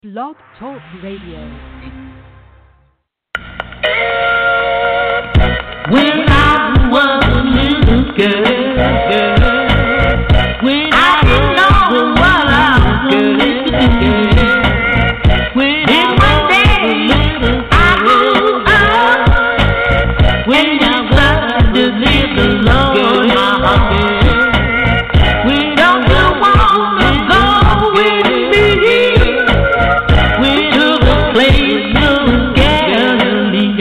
Blog Talk Radio. When I was a little girl, when I didn't know what I was girl, when one day I grew up, when I started to live alone, when don't you wanna go with me, when to the place of Galilee.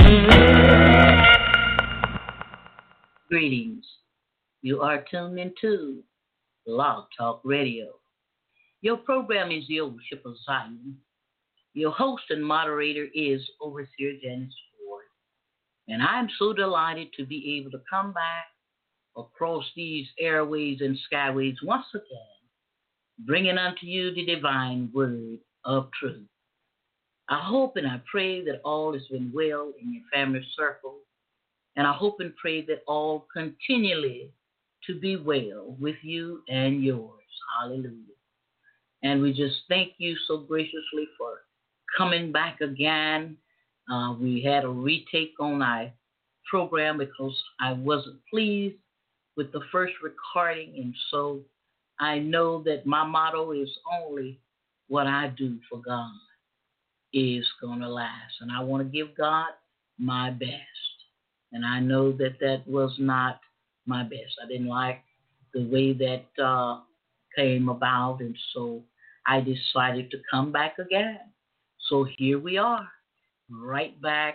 Greetings. You are tuned into Blog Talk Radio. Your program is the Worship of Zion. Your host and moderator is Overseer Janice Ford. And I'm so delighted to be able to come back across these airways and skyways once again, bringing unto you the divine word of truth. I hope and I pray that all has been well in your family circle. And I hope and pray that all continually to be well with you and yours. Hallelujah. And we just thank you so graciously for coming back again. We had a retake on our program because I wasn't pleased with the first recording. And so I know that my motto is only what I do for God is going to last. And I want to give God my best. And I know that that was not my best. I didn't like the way that came about. And so I decided to come back again. So here we are, right back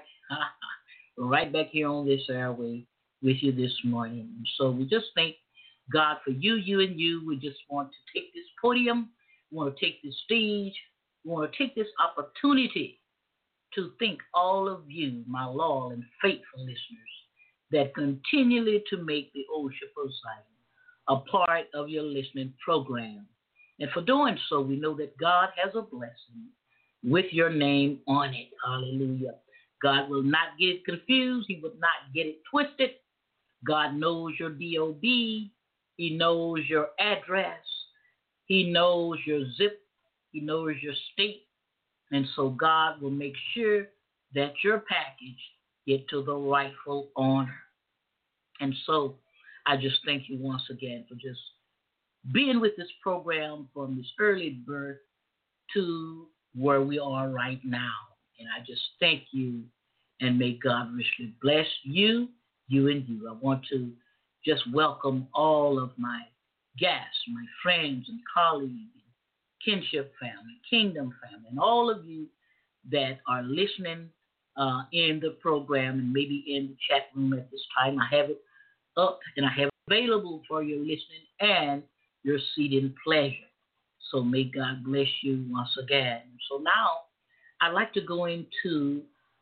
here on this airway with you this morning. And so we just thank God for you and you. We just want to take this podium. We want to take this stage. We want to take this opportunity to thank all of you, my loyal and faithful listeners, that continually to make the Worship of Zion a part of your listening program. And for doing so, we know that God has a blessing with your name on it. Hallelujah. God will not get it confused. He will not get it twisted. God knows your DOB. He knows your address. He knows your zip. He knows your state. And so God will make sure that your package get to the rightful owner. And so I just thank you once again for just being with this program from this early birth to where we are right now. And I just thank you and may God richly bless you, you and you. I want to just welcome all of my guests, my friends and colleagues, kinship family, kingdom family, and all of you that are listening in the program and maybe in the chat room at this time. I have it up and I have it available for your listening and your seating pleasure. So may God bless you once again. So now I'd like to go into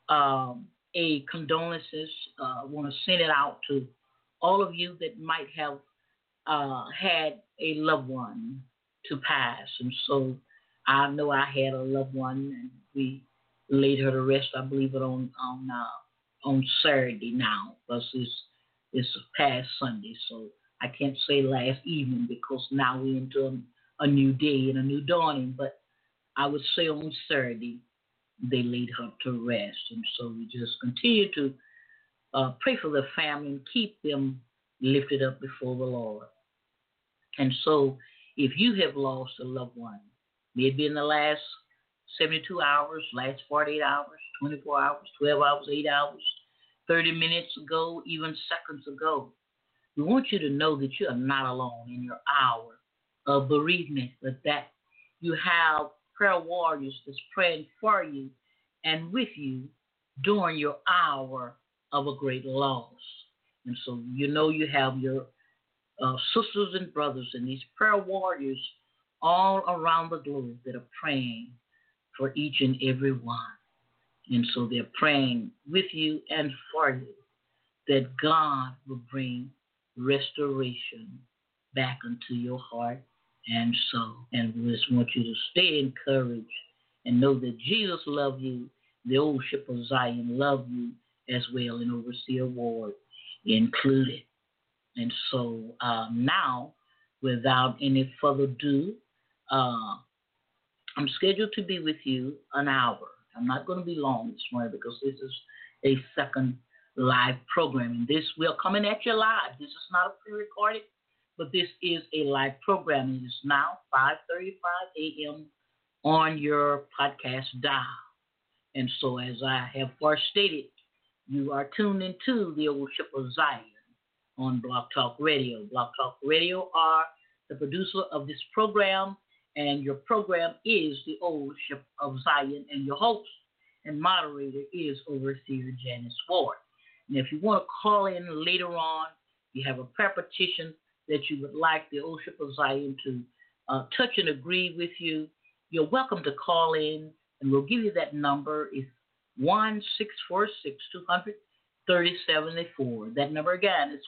a condolences. I want to send it out to all of you that might have had a loved one to pass. And so I know I had a loved one and we laid her to rest, I believe it on Saturday now, because it's past Sunday. So I can't say last evening because now we're into a new day and a new dawning. But I would say on Saturday they laid her to rest. And so we just continue to pray for the family and keep them lifted up before the Lord. And so if you have lost a loved one, maybe in the last 72 hours, last 48 hours, 24 hours, 12 hours, 8 hours, 30 minutes ago, even seconds ago, we want you to know that you are not alone in your hour of bereavement, but that you have prayer warriors that's praying for you and with you during your hour of a great loss. And so you know you have your sisters and brothers and these prayer warriors all around the globe that are praying for each and every one. And so they're praying with you and for you that God will bring restoration back into your heart and soul. And we just want you to stay encouraged and know that Jesus loves you. The Worship of Zion love you as well, and Overseer Ward included. And so now, without any further ado, I'm scheduled to be with you an hour. I'm not going to be long this morning because this is a second live program. And this, we're coming at you live. This is not a pre-recorded, but this is a live program. It is now 5:35 a.m. on your podcast dial. And so, as I have first stated, you are tuned into the Old Ship of Zion on Blog Talk Radio. Blog Talk Radio are the producer of this program, and your program is the Old Ship of Zion, and your host and moderator is Overseer Janice Ward. And if you want to call in later on, you have a prayer petition that you would like the Old Ship of Zion to touch and agree with you, you're welcome to call in, and we'll give you that number. It's 1-646-200-3074. That number again is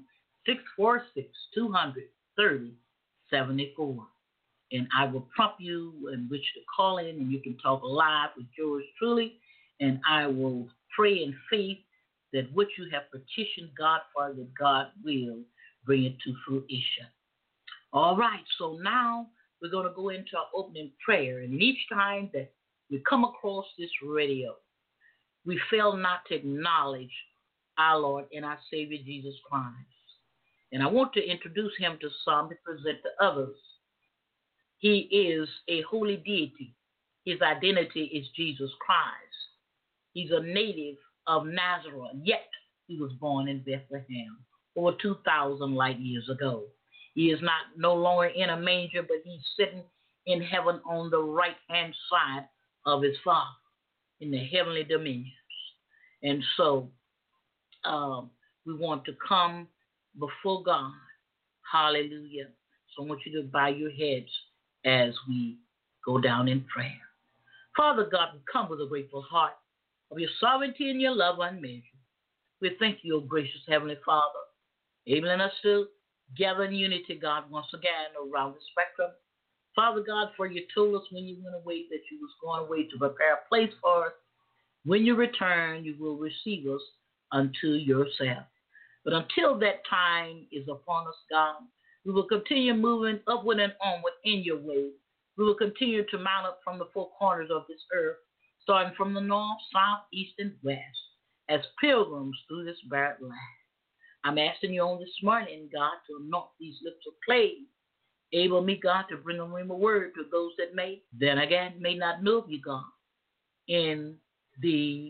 1-646-200-3074. And I will prompt you in which to call in, and you can talk live with yours truly, and I will pray in faith that what you have petitioned God for, that God will bring it to fruition. All right, so now we're going to go into our opening prayer, and each time that we come across this radio, we fail not to acknowledge our Lord and our Savior Jesus Christ. And I want to introduce him to some and present to others. He is a holy deity. His identity is Jesus Christ. He's a native of Nazareth, yet he was born in Bethlehem over 2,000 light years ago. He is no longer in a manger, but he's sitting in heaven on the right-hand side of his Father in the heavenly dominions. And so we want to come before God. Hallelujah. So I want you to bow your heads as we go down in prayer. Father God, we come with a grateful heart of your sovereignty and your love unmeasured. We thank you, O gracious Heavenly Father, enabling us to gather in unity, God, once again around the spectrum. Father God, for you told us when you went away that you was going away to prepare a place for us. When you return, you will receive us unto yourself. But until that time is upon us, God, we will continue moving upward and onward in your way. We will continue to mount up from the four corners of this earth, starting from the north, south, east, and west, as pilgrims through this barren land. I'm asking you on this morning, God, to anoint these lips of clay. Able me, God, to bring a word to those that may not know of you, God, in the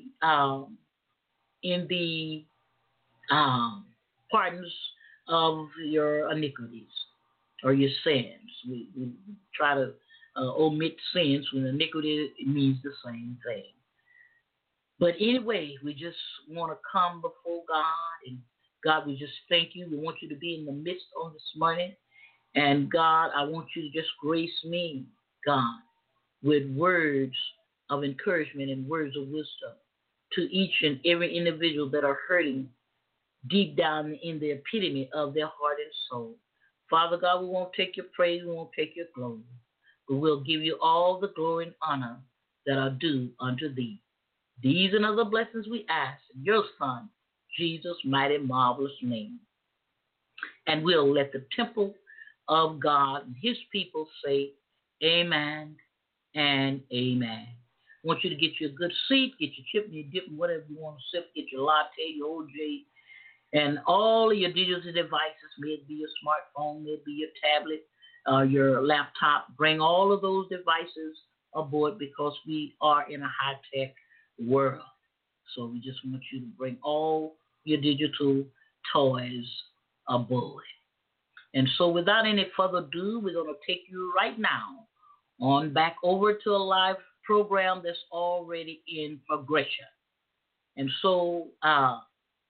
pardons of your iniquities or your sins. We try to omit sins when iniquity means the same thing. But anyway, we just want to come before God, and God, we just thank you. We want you to be in the midst on this morning. And God, I want you to just grace me, God, with words of encouragement and words of wisdom to each and every individual that are hurting deep down in the epitome of their heart and soul. Father God, we won't take your praise, we won't take your glory, but we'll give you all the glory and honor that are due unto thee. These and other blessings we ask in your Son, Jesus' mighty, marvelous name. And we'll let the temple of God and his people say amen and amen. I want you to get you a good seat, get your chip and your dip and whatever you want to sip, get your latte, your OJ, and all of your digital devices, may it be your smartphone, may it be your tablet, your laptop. Bring all of those devices aboard because we are in a high-tech world. So we just want you to bring all your digital toys aboard. And so without any further ado, we're going to take you right now on back over to a live program that's already in progression. And so our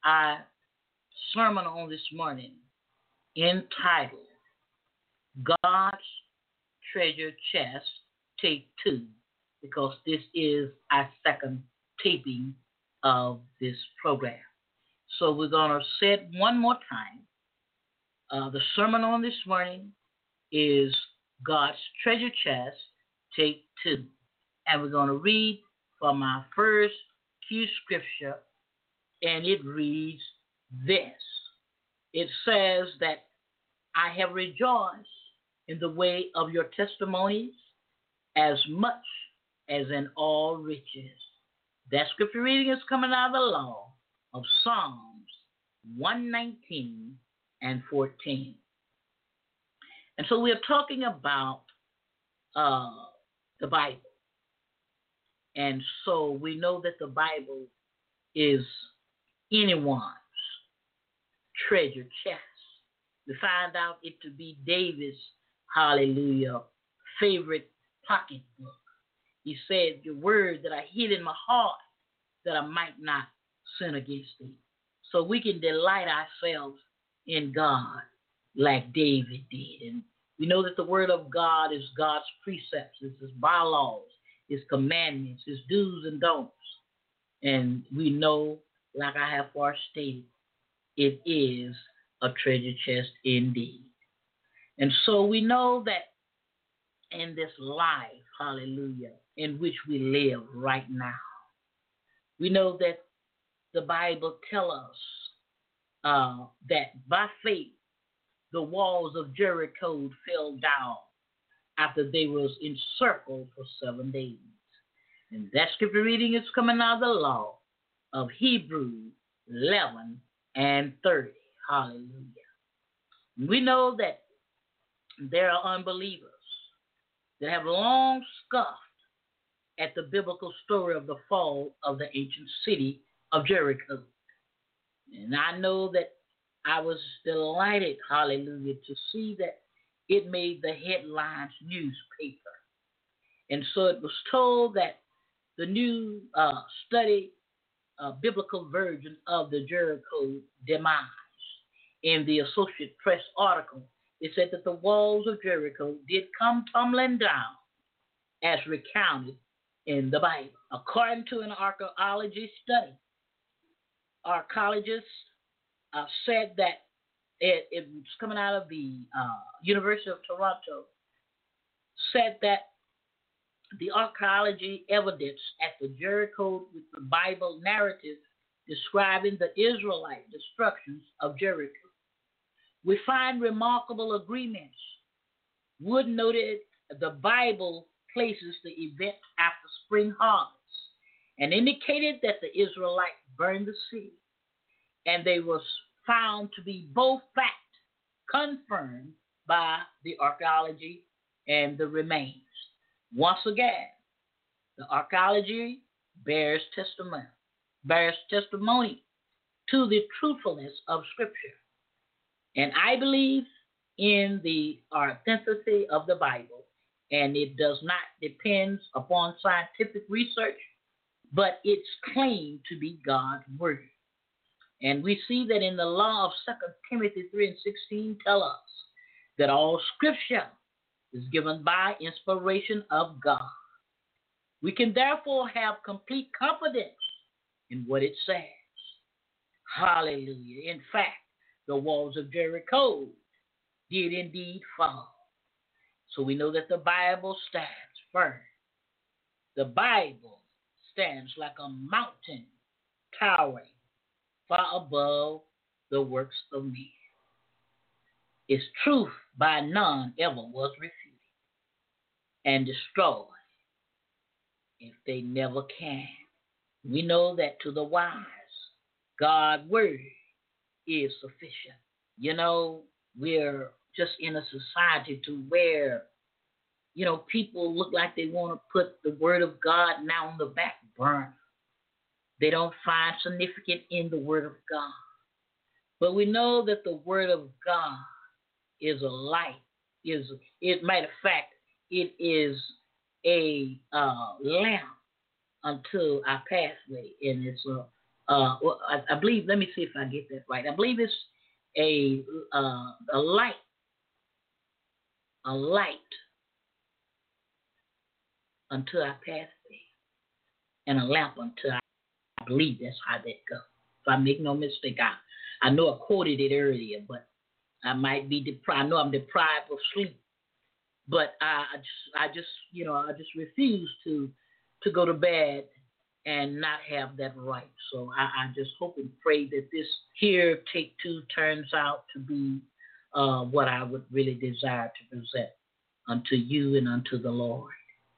sermon on this morning entitled God's Treasure Chest, Take 2, because this is our second taping of this program. So we're going to say it one more time. The sermon on this morning is God's Treasure Chest, Take 2. And we're going to read from our first key scripture, and it reads this. It says that I have rejoiced in the way of your testimonies as much as in all riches. That scripture reading is coming out of the law of Psalms 119 and 14. And so we're talking about the Bible. And so we know that the Bible is anyone's treasure chest. We find out it to be David's, hallelujah, favorite pocketbook. He said, "Your word that I hid in my heart, that I might not sin against thee." So we can delight ourselves in God like David did. And we know that the word of God is God's precepts, it's his bylaws, his commandments, his do's and don'ts. And we know, like I have far stated, it is a treasure chest indeed. And so we know that in this life, hallelujah, in which we live right now, we know that the Bible tells us that by faith, the walls of Jericho fell down after they was encircled for 7 days. And that scripture reading is coming out of the law of Hebrews 11 and 30. Hallelujah. We know that there are unbelievers that have long scoffed at the biblical story of the fall of the ancient city of Jericho. And I know that I was delighted, hallelujah, to see that it made the headlines newspaper. And so it was told that the new study biblical version of the Jericho demise in the Associated Press article, it said that the walls of Jericho did come tumbling down as recounted in the Bible. According to an archaeology study, archaeologists said that it was coming out of the University of Toronto, said that the archaeology evidence at the Jericho with the Bible narrative describing the Israelite destructions of Jericho. We find remarkable agreements. Wood noted the Bible places the event after spring harvest and indicated that the Israelites burned the city, and they were found to be both fact confirmed by the archaeology and the remains. Once again, the archaeology bears testimony to the truthfulness of Scripture. And I believe in the authenticity of the Bible, and it does not depend upon scientific research, but it's claimed to be God's word. And we see that in the law of 2 Timothy 3 and 16 tell us that all Scripture is given by inspiration of God. We can therefore have complete confidence in what it says. Hallelujah. In fact, the walls of Jericho did indeed fall. So we know that the Bible stands firm. The Bible stands like a mountain towering far above the works of men. Its truth by none ever was refuted and destroyed, if they never can. We know that to the wise, God's word is sufficient. You know, we're just in a society to where, you know, people look like they want to put the word of God now on the back burner. They don't find significance in the word of God. But we know that the word of God is a light. Matter of fact, it is a lamp unto our pathway, and it's I believe. Let me see if I get that right. I believe it's a light unto our pathway, and a lamp unto our. I believe that's how that goes. If I make no mistake, I know I quoted it earlier, but I might be deprived. I know I'm deprived of sleep, but I just refuse to go to bed and not have that right. So I just hope and pray that this here take two turns out to be what I would really desire to present unto you and unto the Lord.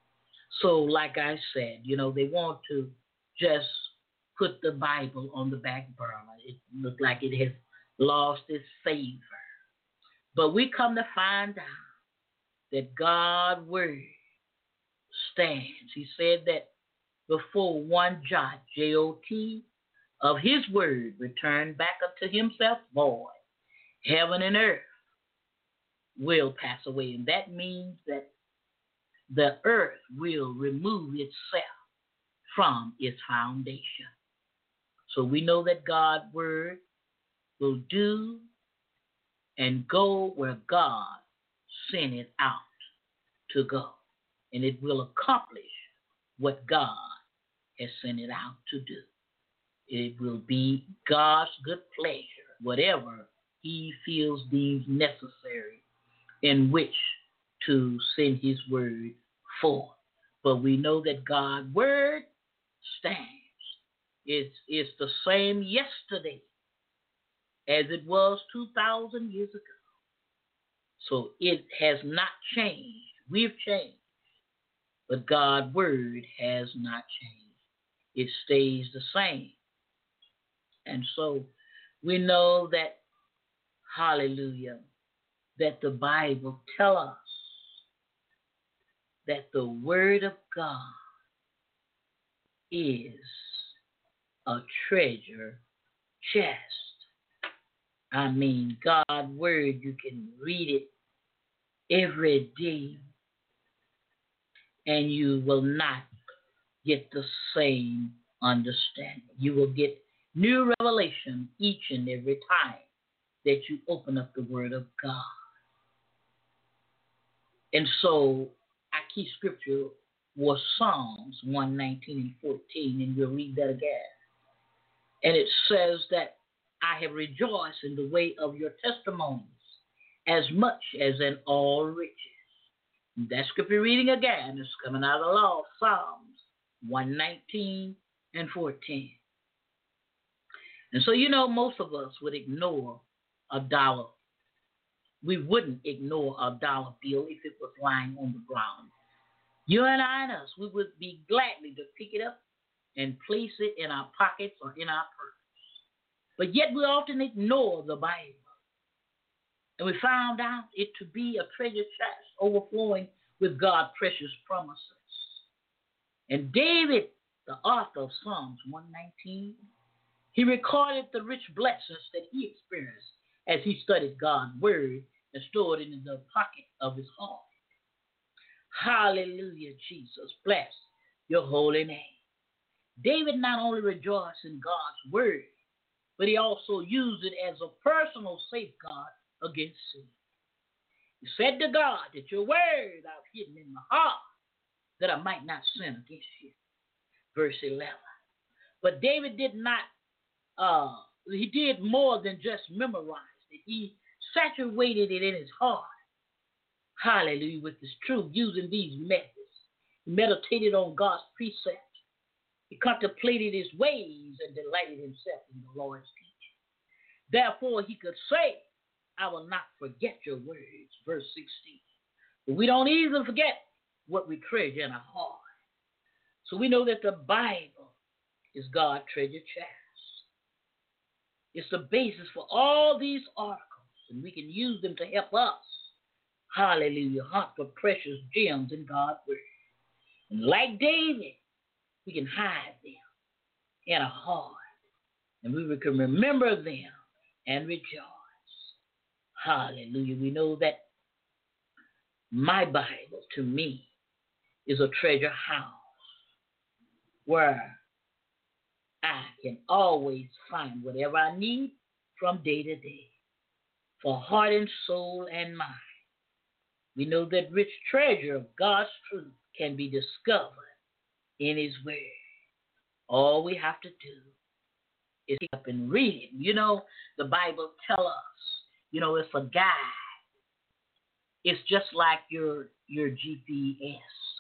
So, like I said, they want to just put the Bible on the back burner. It looked like it has lost its savor. But we come to find out that God's word stands. He said that before one jot, J-O-T, of his word returned back unto himself void, heaven and earth will pass away. And that means that the earth will remove itself from its foundation. So we know that God's word will do and go where God sent it out to go. And it will accomplish what God has sent it out to do. It will be God's good pleasure, whatever he feels deems necessary in which to send his word forth. But we know that God's word stands. It's the same yesterday as it was 2,000 years ago. So it has not changed. We've changed. But God's word has not changed. It stays the same. And so we know that, hallelujah, that the Bible tells us that the word of God is a treasure chest. I mean, God's word, you can read it every day and you will not get the same understanding. You will get new revelation each and every time that you open up the word of God. And so our key scripture was Psalms 119 and 14, and we'll read that again. And it says that I have rejoiced in the way of your testimonies as much as in all riches. That scripture reading again is coming out of the law, Psalms 119 and 14. And so, most of us would ignore a dollar. We wouldn't ignore a dollar bill if it was lying on the ground. You and I and us, we would be gladly to pick it up and place it in our pockets or in our purse. But yet we often ignore the Bible. And we found out it to be a treasure chest overflowing with God's precious promises. And David, the author of Psalms 119, he recorded the rich blessings that he experienced as he studied God's word and stored it in the pocket of his heart. Hallelujah, Jesus. Bless your holy name. David not only rejoiced in God's word, but he also used it as a personal safeguard against sin. He said to God that your word I've hidden in my heart that I might not sin against you. Verse 11. But David did not, he did more than just memorize it. He saturated it in his heart. Hallelujah, with his truth, using these methods. He meditated on God's precepts. He contemplated his ways and delighted himself in the Lord's teaching. Therefore, he could say, I will not forget your words. Verse 16. But we don't even forget what we treasure in our heart. So we know that the Bible is God's treasure chest. It's the basis for all these articles, and we can use them to help us. Hallelujah. Hunt for precious gems in God's word. And like David, we can hide them in our heart, and we can remember them and rejoice. Hallelujah. We know that my Bible, to me, is a treasure house where I can always find whatever I need from day to day for heart and soul and mind. We know that rich treasure of God's truth can be discovered in his word. All we have to do is pick up and read it. The Bible tells us, it's a guide. It's just like your GPS.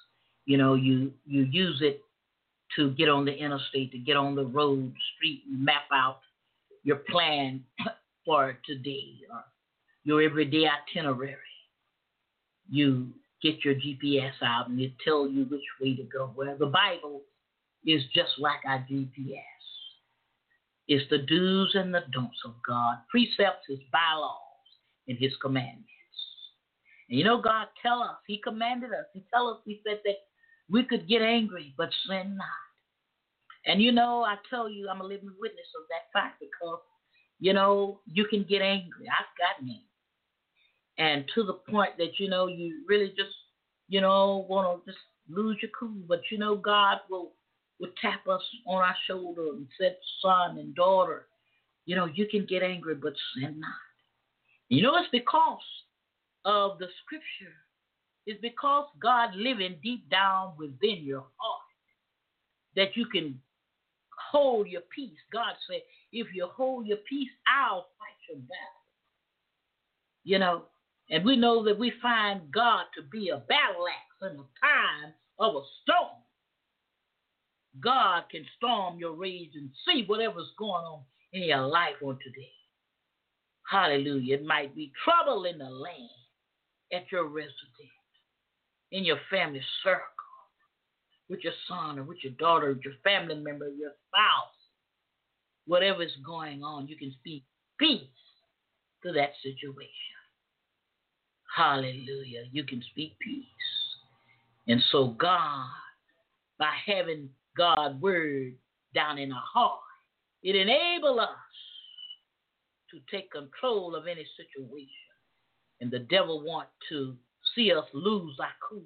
You use it to get on the interstate, to get on the road, street, and map out your plan for today or your everyday itinerary. You get your GPS out and it tell you which way to go. Well, the Bible is just like our GPS. It's the do's and the don'ts of God, precepts, His bylaws, and His commandments. And God tell us, He commanded us. He said that we could get angry, but sin not. And I tell you, I'm a living witness of that fact because, you can get angry. I've gotten angry. And to the point that, you really just, want to just lose your cool. But, God will tap us on our shoulder and said, son and daughter, you can get angry, but sin not. It's because of the scripture. It's because God living deep down within your heart that you can hold your peace. God said, if you hold your peace, I'll fight your battle. And we know that we find God to be a battle axe in a time of a storm. God can storm your rage and see whatever's going on in your life on today. Hallelujah. It might be trouble in the land, at your residence, in your family circle, with your son or with your daughter, with your family member, your spouse. Whatever is going on, you can speak peace to that situation. Hallelujah. You can speak peace. And so God, by having God's word down in our heart, it enables us to take control of any situation. And the devil wants to see us lose our cool.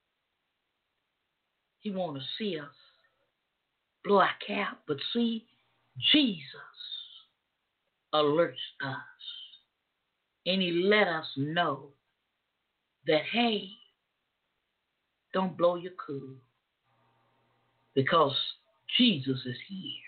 He wants to see us blow our cap. But see, Jesus alerts us. And He let us know that, hey, don't blow your cool. Because Jesus is here.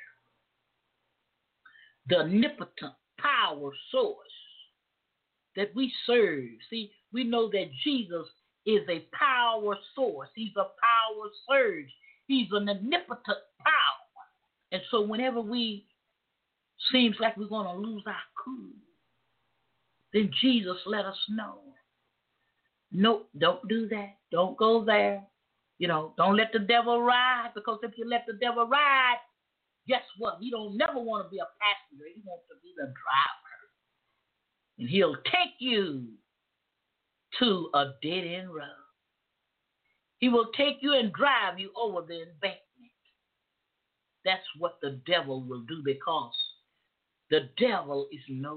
The omnipotent power source that we serve. See, we know that Jesus is a power source. He's a power surge. He's an omnipotent power. And so whenever we seems like we're going to lose our cool, then Jesus let us know. No, don't do that. Don't go there. Don't let the devil ride, because if you let the devil ride, guess what? He don't never want to be a passenger. He wants to be the driver. And he'll take you to a dead-end road. He will take you and drive you over the embankment. That's what the devil will do, because the devil is no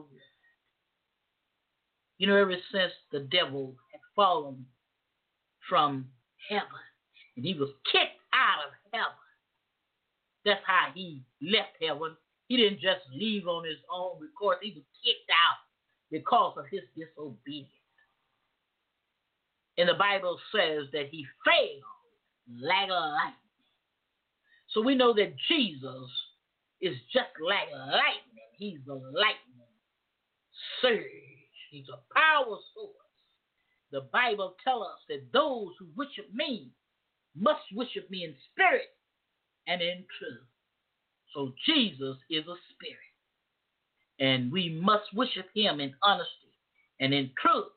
good. Ever since the devil had fallen from heaven, and he was kicked out of heaven. That's how he left heaven. He didn't just leave on his own because he was kicked out because of his disobedience. And the Bible says that he fell like lightning. So we know that Jesus is just like lightning. He's a lightning surge. He's a power source. The Bible tells us that those who worship me must worship me in spirit and in truth. So Jesus is a spirit. And we must worship him in honesty and in truth.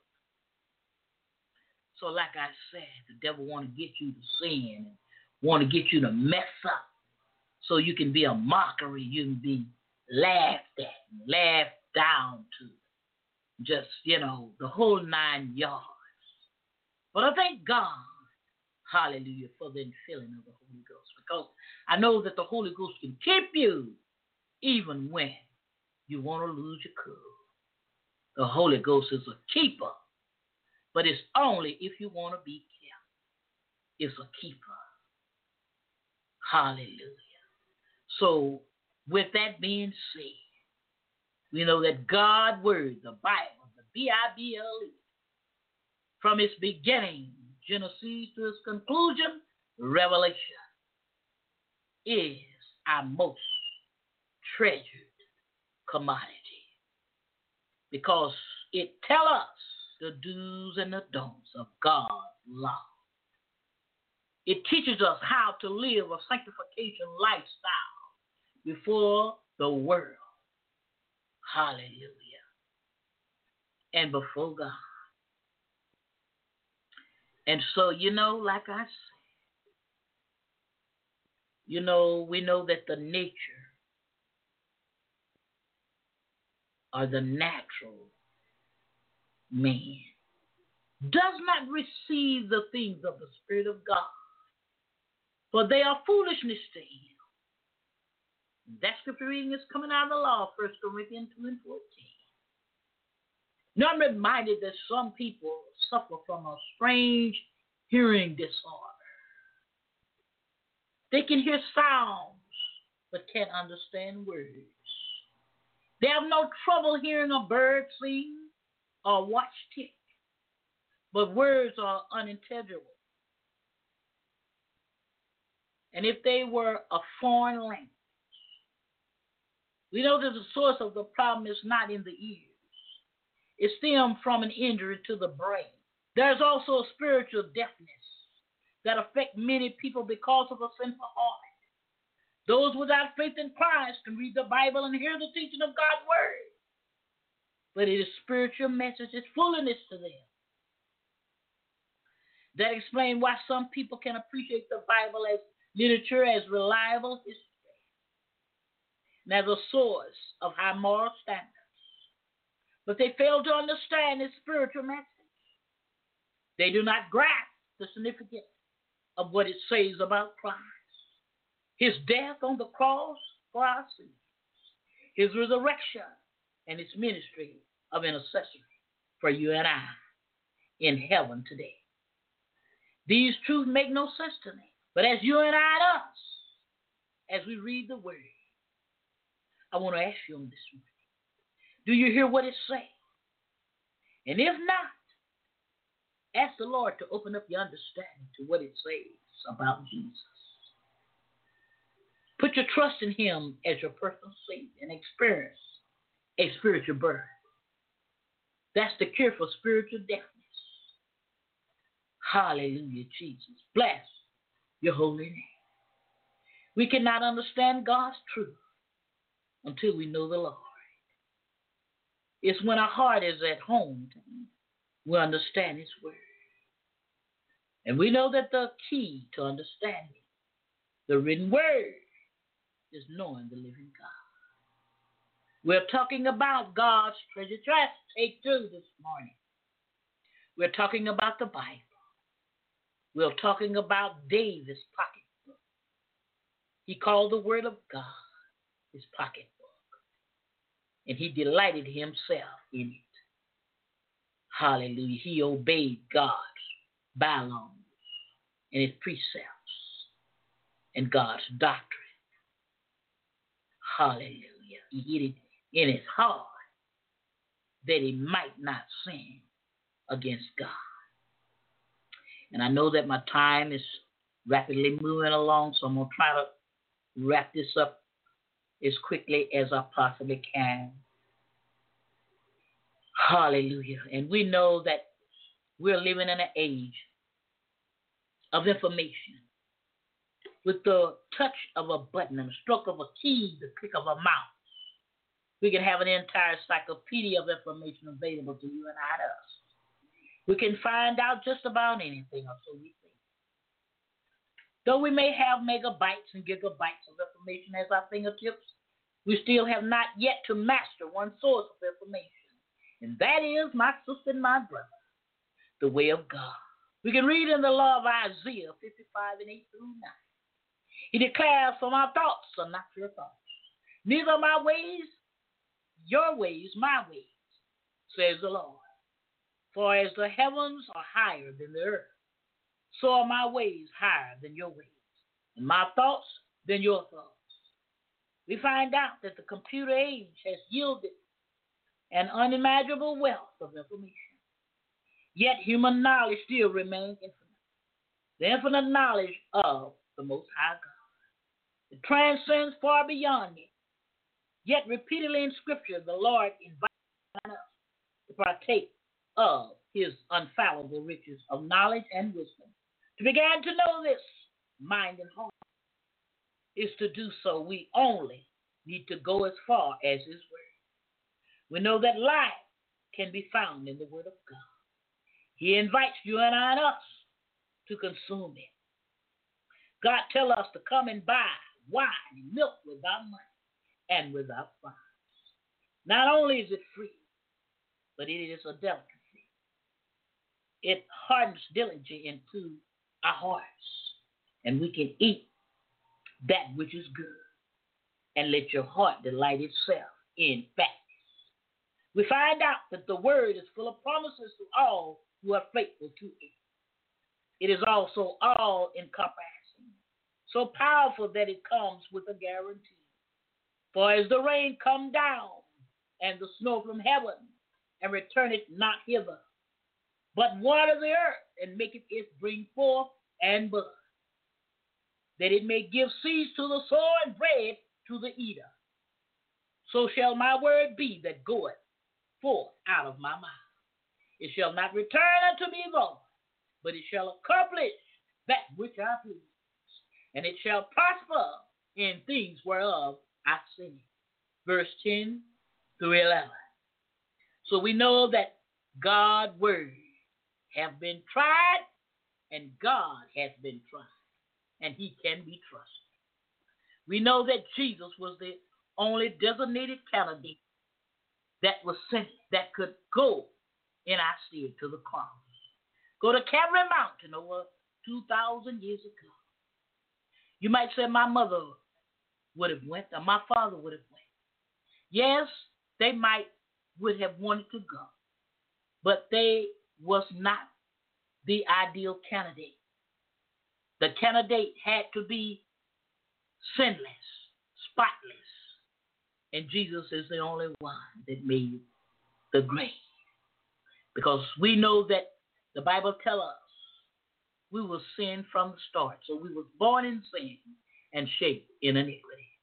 So like I said, the devil want to get you to sin and want to get you to mess up so you can be a mockery. You can be laughed at, laughed down to. Just, the whole 9 yards. But I thank God, hallelujah, for the infilling of the Holy Ghost. Because I know that the Holy Ghost can keep you even when you want to lose your cool. The Holy Ghost is a keeper. But it's only if you want to be kept. It's a keeper. Hallelujah. So, with that being said, we know that God's word, the Bible, the Bible, from its beginning, Genesis to its conclusion, Revelation, is our most treasured commodity. Because it tells us the do's and the don'ts of God's law. It teaches us how to live a sanctification lifestyle before the world. Hallelujah. And before God. And so, like I said, we know that the nature or the natural man does not receive the things of the Spirit of God, for they are foolishness to him. That scripture reading is coming out of the law, 1 Corinthians 2 and 14. Now I'm reminded that some people suffer from a strange hearing disorder. They can hear sounds, but can't understand words. They have no trouble hearing a bird sing or watch tick, but words are unintelligible. And if they were a foreign language, we know that the source of the problem is not in the ears. It stems from an injury to the brain. There's also a spiritual deafness that affects many people because of a sinful heart. Those without faith in Christ can read the Bible and hear the teaching of God's word, but it is spiritual message, it's foolishness to them. That explains why some people can appreciate the Bible as literature, as reliable history, and as a source of high moral standards. But they fail to understand its spiritual message. They do not grasp the significance of what it says about Christ, his death on the cross for our sins, his resurrection, and his ministry of intercessory for you and I in heaven today. These truths make no sense to me. But as you and I and us, as we read the word, I want to ask you on this morning, do you hear what it says? And if not, ask the Lord to open up your understanding to what it says about Jesus. Put your trust in him as your personal Savior and experience a spiritual birth. That's the cure for spiritual deafness. Hallelujah, Jesus. Bless your holy name. We cannot understand God's truth until we know the Lord. It's when our heart is at home we understand his word. And we know that the key to understanding the written word is knowing the living God. We're talking about God's treasure chest, take 2 this morning. We're talking about the Bible. We're talking about David's pocketbook. He called the word of God his pocketbook, and he delighted himself in it. Hallelujah. He obeyed God's bylaws and his precepts and God's doctrine. Hallelujah. He hid it in his heart that he might not sin against God. And I know that my time is rapidly moving along, so I'm going to try to wrap this up as quickly as I possibly can. Hallelujah. And we know that we're living in an age of information. With the touch of a button and a stroke of a key, the click of a mouse, we can have an entire encyclopedia of information available to you and I, us. We can find out just about anything, or so we think. Though we may have megabytes and gigabytes of information as our fingertips, we still have not yet to master one source of information. And that is, my sister and my brother, the way of God. We can read in the law of Isaiah 55 and 8 through 9. He declares, for my thoughts are not your thoughts, neither are my ways your ways, my ways, says the Lord. For as the heavens are higher than the earth, so are my ways higher than your ways, and my thoughts than your thoughts. We find out that the computer age has yielded an unimaginable wealth of information. Yet human knowledge still remains infinite. The infinite knowledge of the Most High God. It transcends far beyond it. Yet repeatedly in Scripture, the Lord invites us to partake of his unfallible riches of knowledge and wisdom. To begin to know this, mind and heart, is to do so, we only need to go as far as his word. We know that life can be found in the word of God. He invites you and I and us to consume it. God tell us to come and buy wine and milk without money and without fines. Not only is it free, but it is a delicacy. It hardens diligently into our hearts, and we can eat that which is good, and let your heart delight itself in fatness. We find out that the word is full of promises to all who are faithful to it. It is also all encompassing, so powerful that it comes with a guarantee. For as the rain come down and the snow from heaven, and return it not hither, but water the earth and maketh it bring forth and bud, that it may give seed to the sower and bread to the eater. So shall my word be that goeth forth out of my mouth. It shall not return unto me void, but it shall accomplish that which I please, and it shall prosper in things whereof I send it. Verse 10 through 11. So we know that God's word have been tried, and God has been tried, and he can be trusted. We know that Jesus was the only designated candidate that was sent that could go in our stead to the cross. Go to Calvary Mountain over 2,000 years ago. You might say my mother would have went, or my father would have went. Yes, they would have wanted to go, but they was not the ideal candidate. The candidate had to be sinless, spotless, and Jesus is the only one that made the grade. Because we know that the Bible tells us we will sin from the start. So we were born in sin and shaped in iniquity.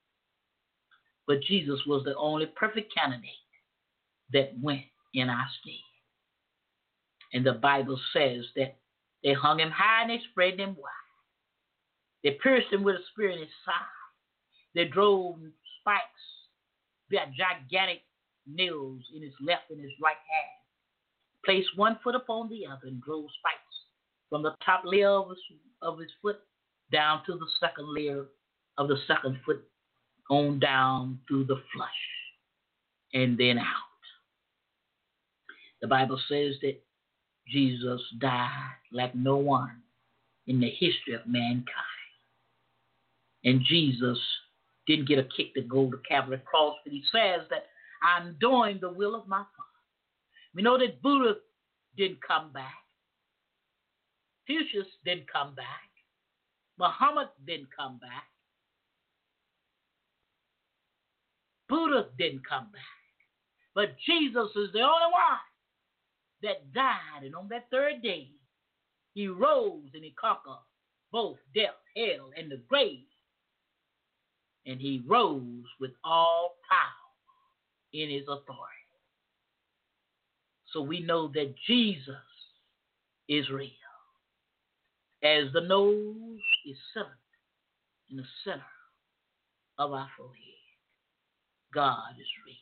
But Jesus was the only perfect candidate that went in our stead. And the Bible says that they hung him high and they spread him wide. They pierced him with a spear in his side. They drove spikes, gigantic nails in his left and his right hand. Placed one foot upon the other and drove spikes from the top layer of his foot down to the second layer of the second foot, on down through the flesh and then out. The Bible says that Jesus died like no one in the history of mankind. And Jesus didn't get a kick to go to Calvary cross, but he says that I'm doing the will of my Father. We know that Buddha didn't come back. Confucius didn't come back. Muhammad didn't come back. Buddha didn't come back. But Jesus is the only one that died, and on that third day, he rose and he conquered both death, hell, and the grave. And he rose with all power in his authority. So we know that Jesus is real. As the nose is centered in the center of our forehead, God is real.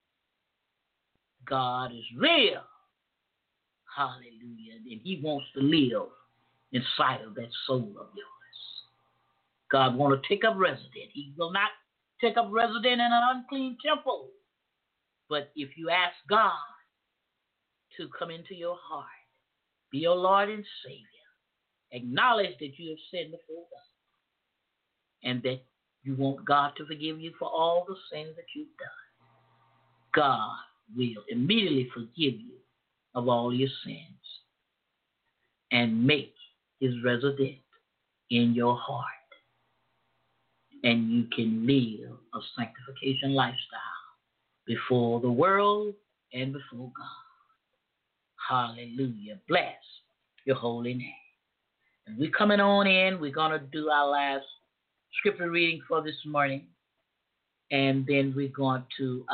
God is real. Hallelujah. And he wants to live inside of that soul of yours. God wants to take up residence. He will not take up residence in an unclean temple. But if you ask God to come into your heart, be your Lord and Savior, acknowledge that you have sinned before God, and that you want God to forgive you for all the sins that you've done, God will immediately forgive you of all your sins and make his residence in your heart. And you can live a sanctification lifestyle before the world and before God. Hallelujah. Bless your holy name. And we're coming on in. We're going to do our last scripture reading for this morning. And then we're going to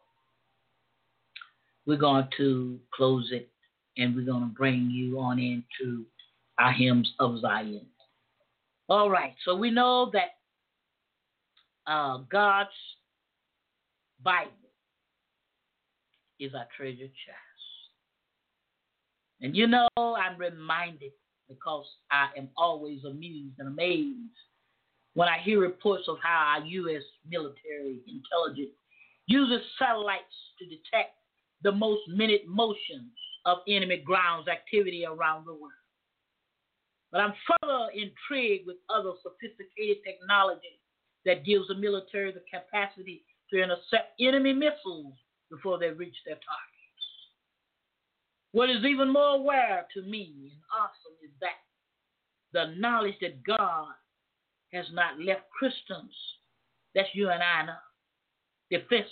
close it. And we're going to bring you on into our hymns of Zion. All right. So we know that God's Bible is our treasure chest. And you know, I'm reminded because I am always amused and amazed when I hear reports of how our U.S. military intelligence uses satellites to detect the most minute motions of enemy grounds activity around the world. But I'm further intrigued with other sophisticated technology that gives the military the capacity to intercept enemy missiles before they reach their targets. What is even more aware to me and awesome is that the knowledge that God has not left Christians, that's you and I now, defenseless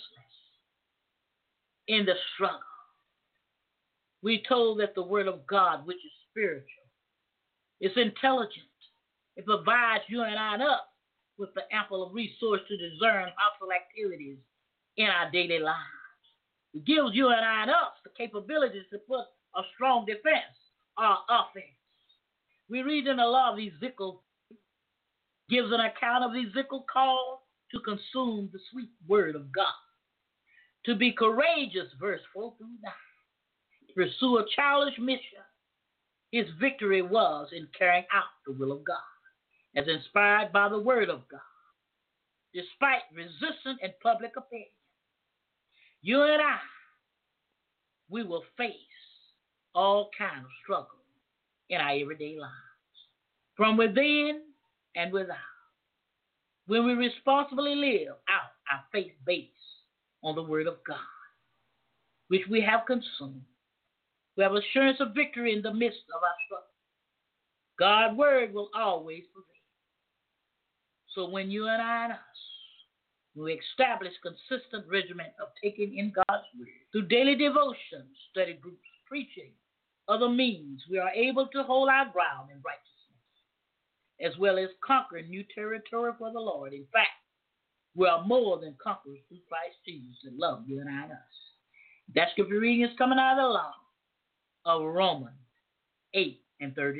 in the struggle. We told that the word of God, which is spiritual, is intelligent. It provides you and I up with the ample resource to discern hostile activities in our daily lives. It gives you and I us the capabilities to put a strong defense or offense. We read in the law of Ezekiel, gives an account of Ezekiel called to consume the sweet word of God. To be courageous, verse 4 through 9. Pursue a childish mission. His victory was in carrying out the will of God, as inspired by the word of God. Despite resistance and public opinion, you and I, we will face all kinds of struggles in our everyday lives, from within and without. When we responsibly live out our faith based on the word of God, which we have consumed, we have assurance of victory in the midst of our struggle. God's word will always prevail. So when you and I and us, we establish consistent regimen of taking in God's word through daily devotions, study groups, preaching, other means, we are able to hold our ground in righteousness, as well as conquer new territory for the Lord. In fact, we are more than conquerors through Christ Jesus that love you and I and us. That scripture reading is coming out of the law of Romans 8:37.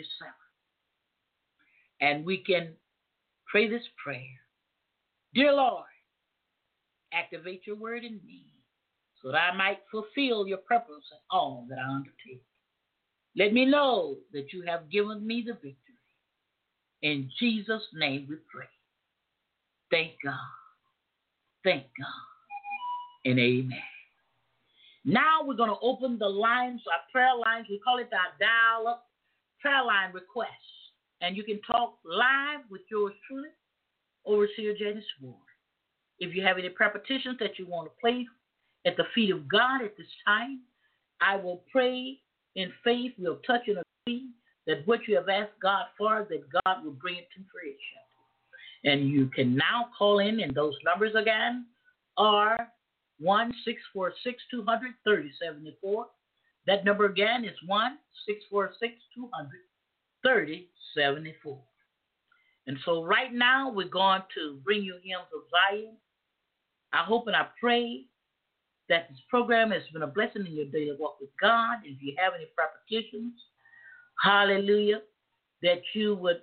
And we can pray this prayer. Dear Lord, activate your word in me so that I might fulfill your purpose in all that I undertake. Let me know that you have given me the victory. In Jesus' name we pray. Thank God. Thank God. And amen. Now we're going to open the lines, our prayer lines. We call it our dial-up prayer line requests. And you can talk live with yours truly, Overseer Janice Ward. If you have any prayer petitions that you want to place at the feet of God at this time, I will pray in faith. We'll touch and agree that what you have asked God for, that God will bring it to fruition. And you can now call in, and those numbers again are 1-646-200-3074. That number again is 1-646-200-3074. And so right now we're going to bring you hymns of Zion. I hope and I pray that this program has been a blessing in your daily walk with God. If you have any prayer petitions, hallelujah, that you would,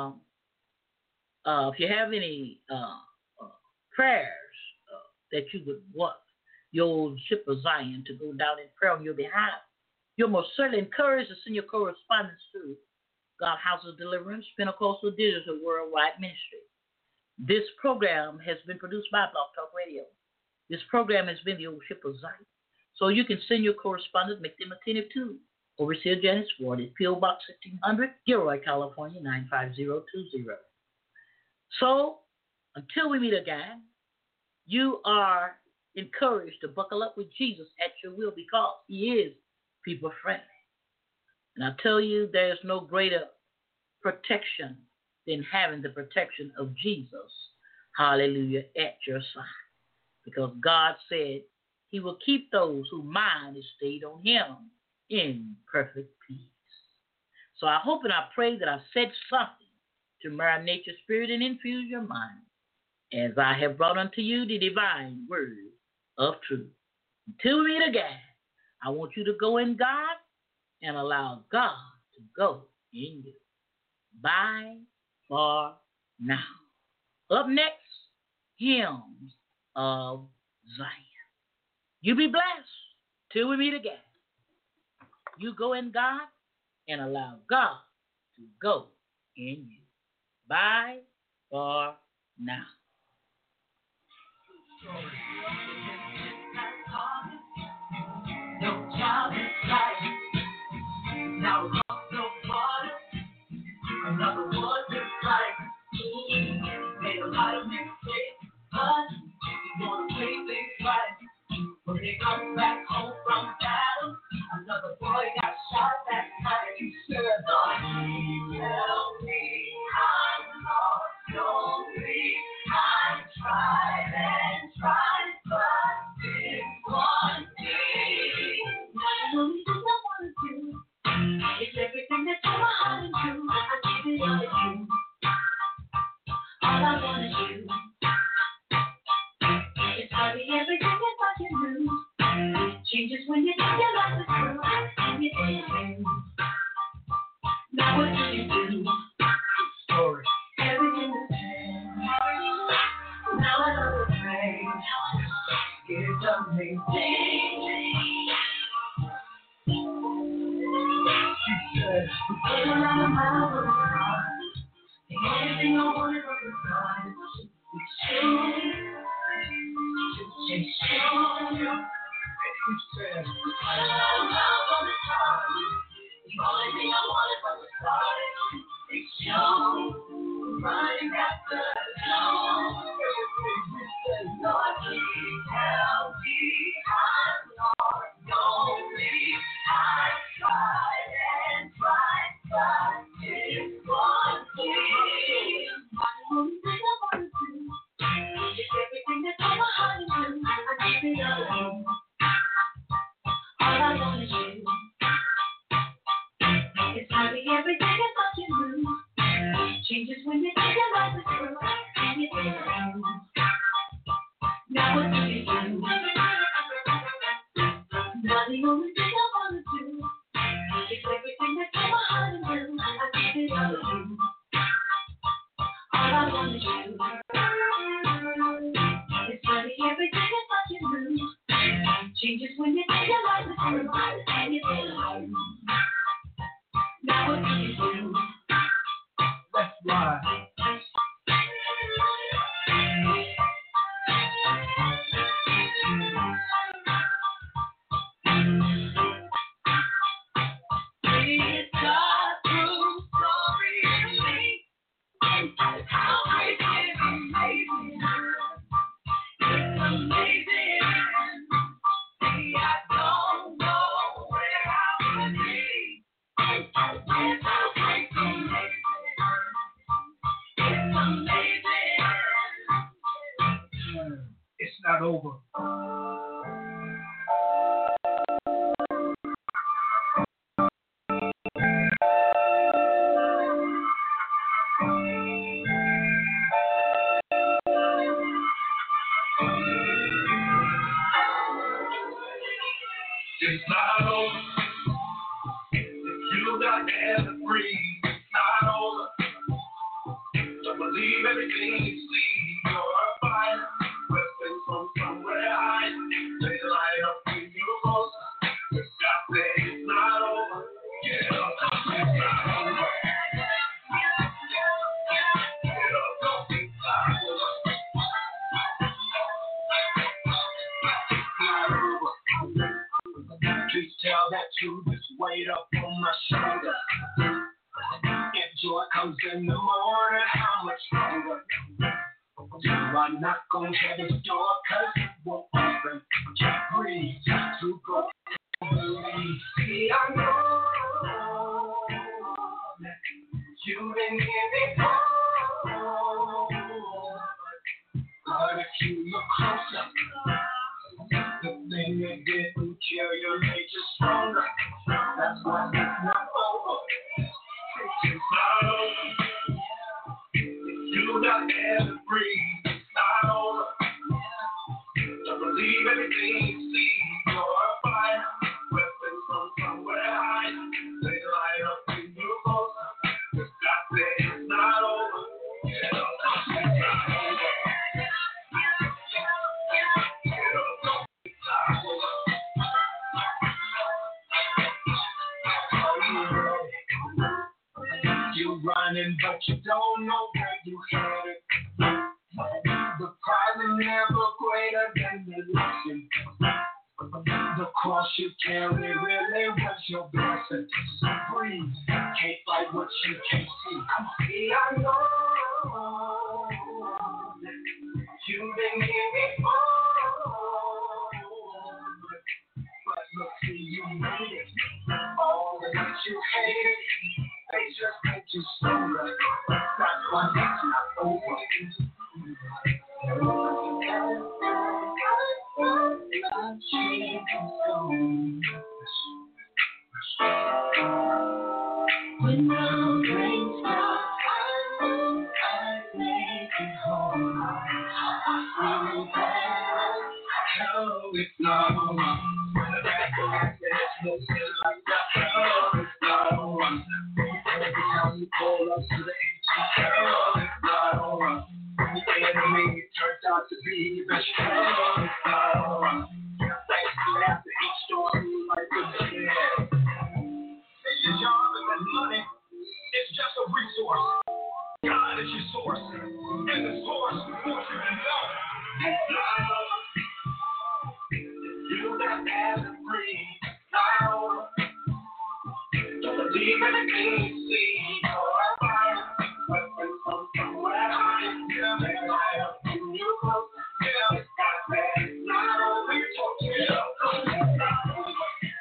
if you have any prayers that you would want your ship of Zion to go down in prayer on your behalf, you're most certainly encouraged to send your correspondence to God House of Deliverance, Pentecostal Digital Worldwide Ministry. This program has been produced by Blog Talk Radio. This program has been the Old Ship of Zion. So you can send your correspondence, make them attentive to Overseer Janice Ward at P.O. Box 1500, Gilroy, California, 95020. So until we meet again, you are encouraged to buckle up with Jesus at your will because he is people friendly. And I tell you, there's no greater protection than having the protection of Jesus, hallelujah, at your side. Because God said he will keep those whose mind is stayed on him in perfect peace. So I hope and I pray that I've said something to marinate your spirit and infuse your mind as I have brought unto you the divine word of truth. Until we meet again, I want you to go in God and allow God to go in you. Bye for now. Up next, hymns of Zion. You be blessed till we meet again. You go in God and allow God to go in you. Bye for now. No child is right. Now across the water, another one is right. Made a lot of mistakes, but you wanna play things right. When he comes back home from battle, another boy got shot that night. He said, Lord, tell me I'm lost, don't leave. I tried and tried, but it wasn't me. Now you know what I wanna do. It's everything that's in my heart and true. I give it all to you. All I wanna do is hardly everything that I can lose. Changes when you think your life is through. And you think, now what do you do? Story. Everything is changed. Now I know the pain. It's amazing. She said, put around a mile of the sun. The only thing I wanted from the sun was you. Just you. She said, put around a mile of the sun. The only thing I wanted from the start is you. Running after you. Lord, please help me. I'm lost, don't leave. I tried and tried, but it won't be. The only thing I want to do is everything that's on my heart and true. I give it all to you. All I want is you. It's hardly everything if I can lose. Changes when you think your life is through. And you think, now what do you do? Now the only thing I want to do is everything that's in my heart and true. I give it all to you. All I want is you. It's hardly everything if I can lose. Changes when you think your life is through. And you think, now what do you do? That's right. It's a true story. How great is amazing. It's amazing. See, I don't know where I would be. It's how great amazing. It's amazing. It's not over. It's not over. You got air to breathe. It's not over. Don't believe everything you see. You're a fire. Weapons from somewhere high. They light up when you're close. But God said it's not over. Yeah, it's not over. Please tell that truth, just weight up on my shoulder. If joy comes in the morning, how much longer? Do I knock on heaven's door, cause it won't open? Can't breathe, too broken to believe. See, I know that you've been here before. But if you look closer, the thing that didn't kill you made you stronger. That's why it's not over. It's not over. You got air to breathe. It's not over. Don't believe everything you see. You're a fire. Weapons from somewhere high. They light up when you're closer. But God said it's not over. Yeah, it's not over. running, but you don't know where you headed. The prize is never greater than the lesson. The cross you carry really was your blessing. So breathe, can't fight what you can't see. See, I know you've been here before, but look, see, you made it. All that you hated, they just make you stronger. That's why it's not over. When the rain stops, I make it home. I feel bad. No, it's not over. When the bad guy says no feels like that. No, it's not over. Every time you call up to the AT, no, it's not over. The enemy turns out to be your best friend. No, it's not over. Thanks to after each storm, you like the share. It's your job and that money. It's just a resource. God is your source. And the source wants you to know. It's not over. You got to breathe. Not over. Don't believe anything you see. Or a fire. Weapons come from where I am. Tell me right up in you close. Tell me that it's not over. You talk to me. It's not over.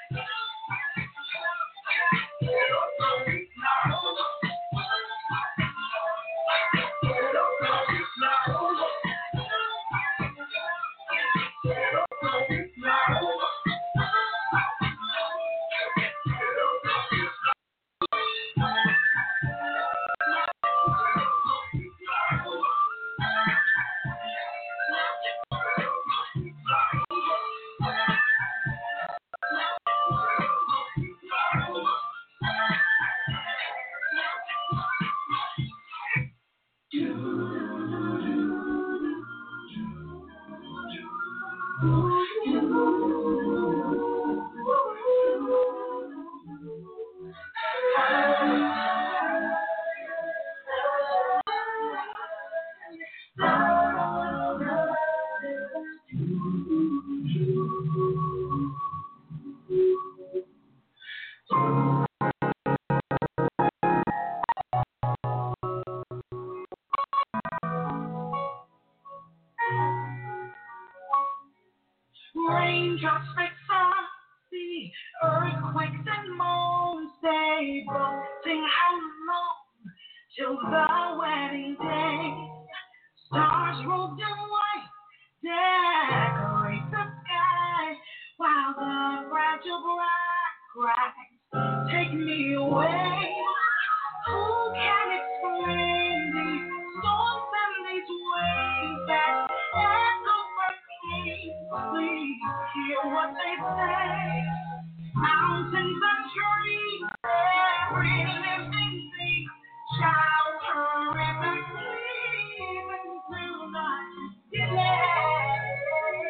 Raindrops make the earthquakes and moans, they both sing how long till the wedding day. Stars robed in white decorate the sky, while the fragile bride cries, take me away. Who can explain these storms and these waves that echo for kings? Please hear what they say. Mountains and trees, every living thing shall hurry back even to not delay.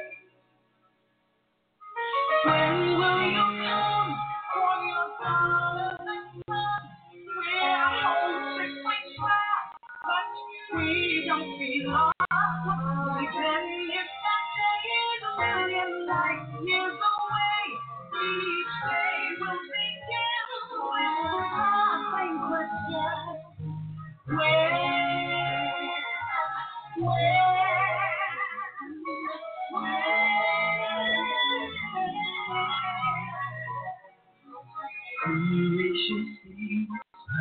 When will you come for your daughters and sons? We're homesick, we try, but we don't belong. Even if that day is a million light years away, each day will begin with the same question. Creation seems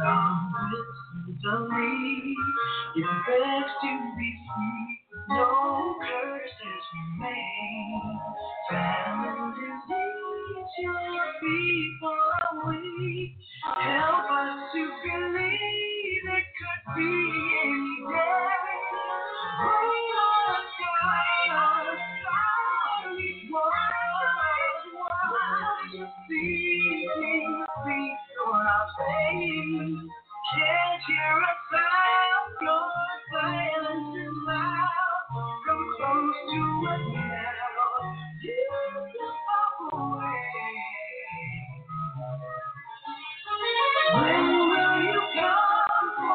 suddenly it begs to be free. No curses remain. Famine, disease, your people are weak. Help us to believe it could be any day. Bring us, guide us, these words, see for our faith. Can't hear a sound, your silence is loud. Come close to us now, you walk away. When will you come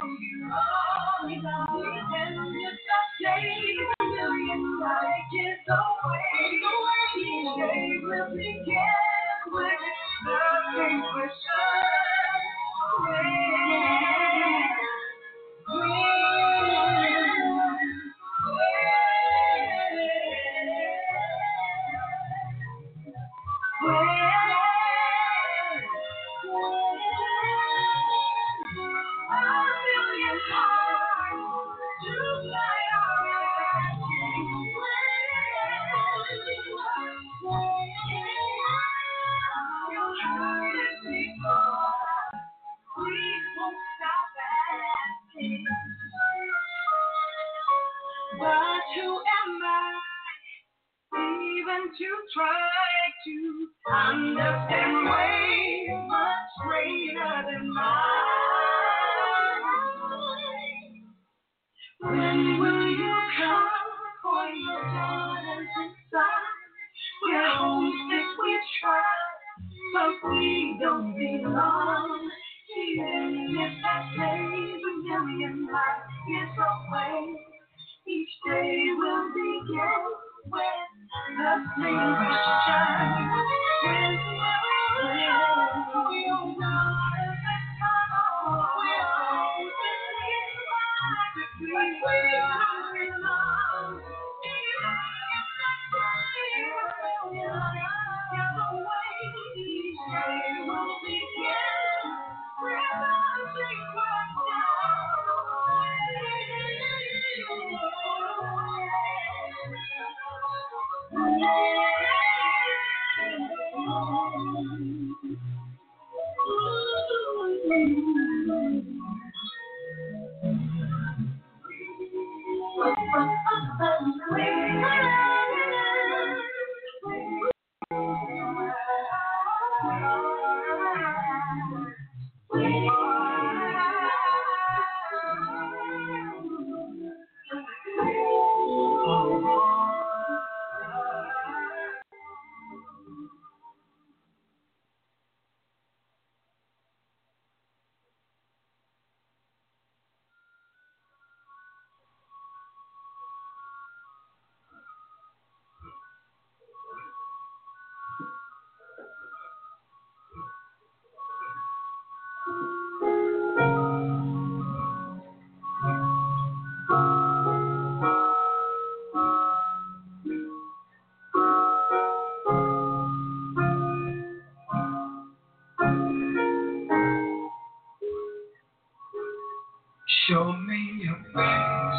Show me your face,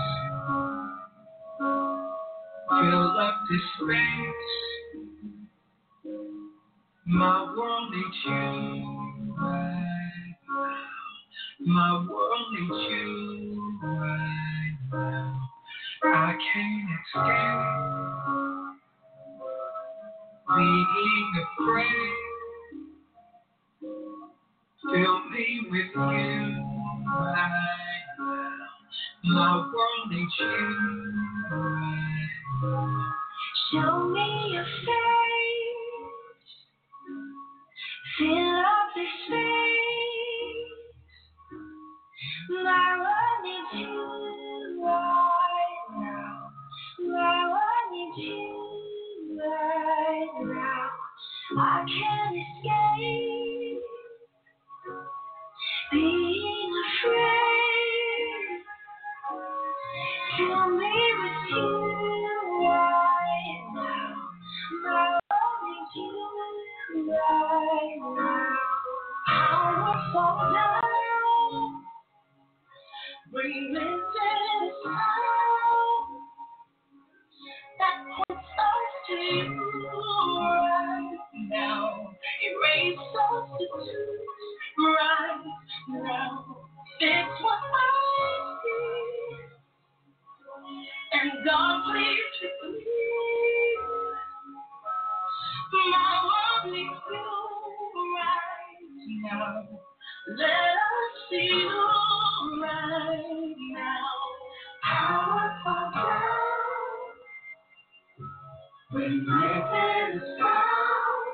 fill up this space. My world needs you right now. My world needs you right now. I can't escape being afraid. Fill me with you right now. My world needs you right now. Show me your face, fill up this space. My world needs you right now. My world needs you right now. I can't escape being afraid. Fill me with you right now. My world needs you right now. Powerful love, bring me to the sound that points us to you right now. Erase substitutes right now. It's what I see. And God, please believe. My love needs you right now. Let us see you right now. Powerful God, bring me to the sound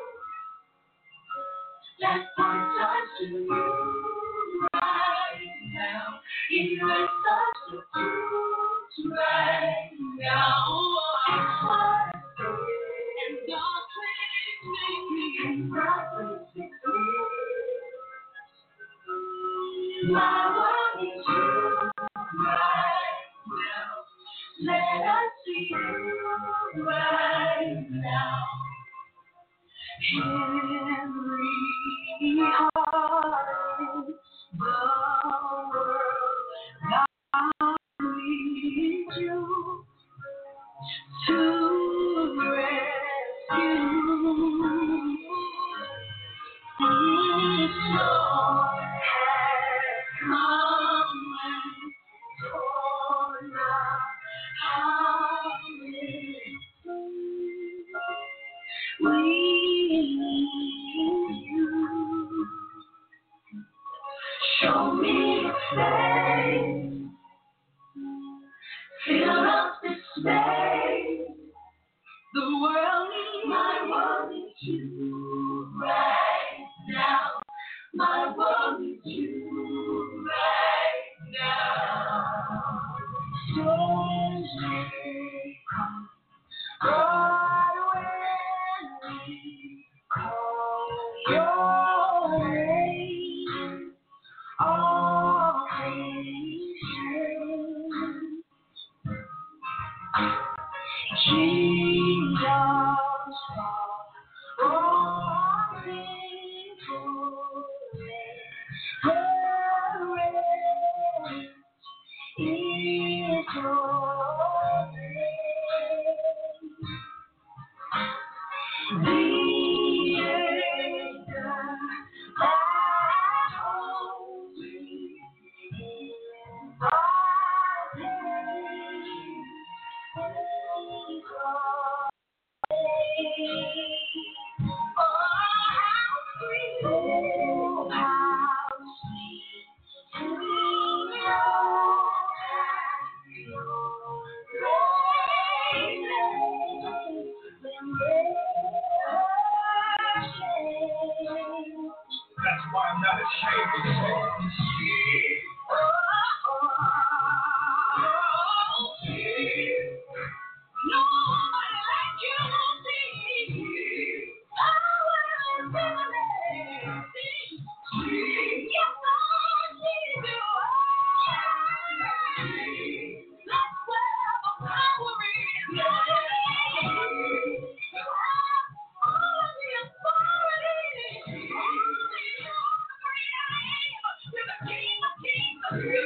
that points us to you right now. My world is you right now. Let us see you right now. Every heart in the world, God needs you to rescue. His Lord has come and torn our we need you. Show me your face. Fill up this space. The world needs my world needs you right now. My world needs you right now. So stay calm. God, when we call your name, all things change. Kingdoms fall, all things will reign. Is your name. The anchor that holds me in our pain is your name. Oh, how sweet, oh, how sweet to know that your name that's why I'm not ashamed to say nobody like you, yes, that's where the power is. All of the authority. You're the King of Kings.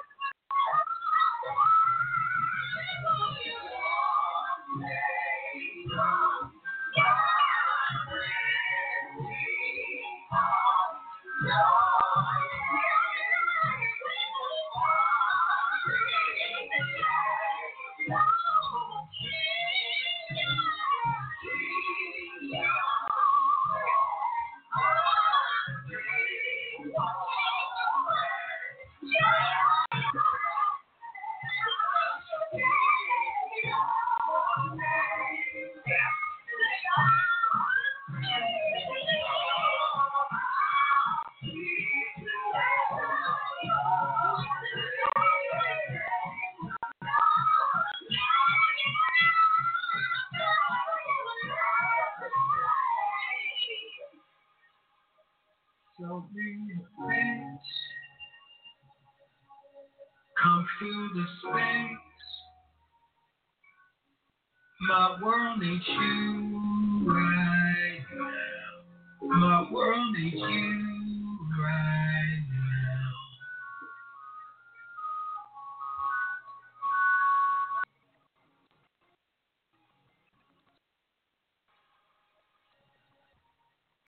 So bring your friends, come fill the space. My world needs you right now. My world needs you